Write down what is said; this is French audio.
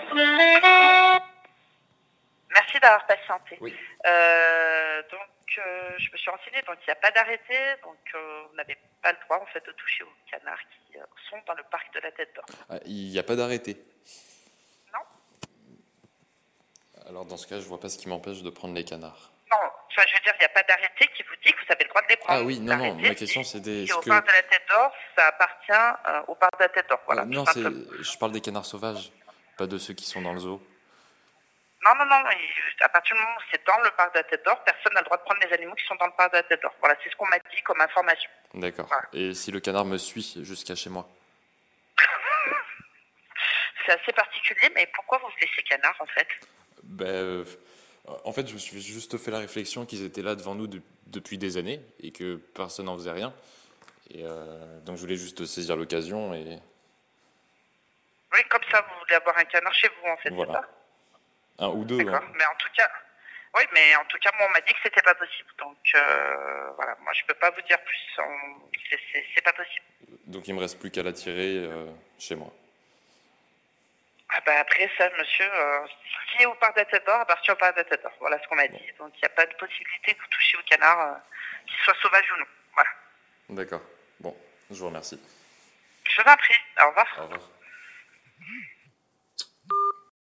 Merci d'avoir patienté. Oui. Je me suis renseignée, donc il n'y a pas d'arrêté, donc vous n'avez pas le droit en fait de toucher aux canards qui sont dans le parc de la Tête d'Or. Ah, il n'y a pas d'arrêté. Non, Alors dans ce cas, je vois pas ce qui m'empêche de prendre les canards. non, enfin, je veux dire, il n'y a pas d'arrêté qui vous dit que vous avez le droit de les prendre. Ah oui, non, non, ma question c'était Si est-ce au que... parc de la Tête d'Or, ça appartient au parc de la Tête d'Or, voilà, tout non, simplement. je parle des canards sauvages, pas de ceux qui sont dans le zoo. Non, à partir du moment où c'est dans le parc de la Tête d'Or, personne n'a le droit de prendre les animaux qui sont dans le parc de la Tête d'Or. Voilà, c'est ce qu'on m'a dit comme information. D'accord. Voilà. Et si le canard me suit jusqu'à chez moi? C'est assez particulier, mais pourquoi vous voulez ces canards en fait? En fait, je me suis juste fait la réflexion qu'ils étaient là devant nous depuis des années et que personne n'en faisait rien. Et donc je voulais juste saisir l'occasion et Oui, comme ça, vous voulez avoir un canard chez vous en fait, voilà. c'est ça? Un ou deux. D'accord, Hein. mais en tout cas, oui, mais en tout cas, moi, on m'a dit que c'était pas possible. Donc, voilà, moi, je peux pas vous dire plus. C'est pas possible. Donc il me reste plus qu'à l'attirer chez moi. Ah bah après ça, monsieur, ce qui est au parc de la Tête d'Or appartient au parc de la Tête d'Or. Voilà ce qu'on m'a dit. Donc, il n'y a pas de possibilité que vous touchiez au canard, qu'il soit sauvage ou non. Voilà. D'accord. Bon, je vous remercie. Je vous en prie. Au revoir. Au revoir.